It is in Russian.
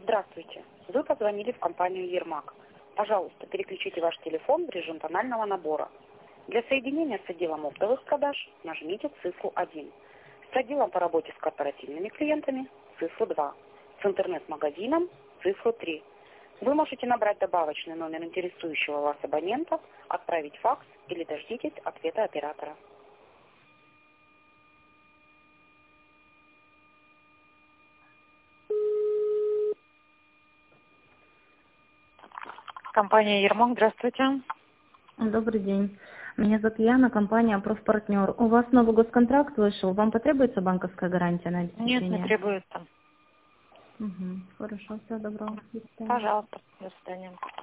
Здравствуйте. Вы позвонили в компанию «Ермак». Пожалуйста, переключите ваш телефон в режим тонального набора. Для соединения с отделом оптовых продаж нажмите цифру 1. С отделом по работе с корпоративными клиентами цифру 2. С интернет-магазином цифру 3. Вы можете набрать добавочный номер интересующего вас абонента, отправить факс или дождитесь ответа оператора. Компания «Ермак», здравствуйте. Добрый день. Меня зовут Яна, компания «Профпартнер». У вас новый госконтракт вышел. Вам потребуется банковская гарантия на обеспечение? Нет, не требуется. Хорошо, всего доброго. До свидания. Пожалуйста, до свидания.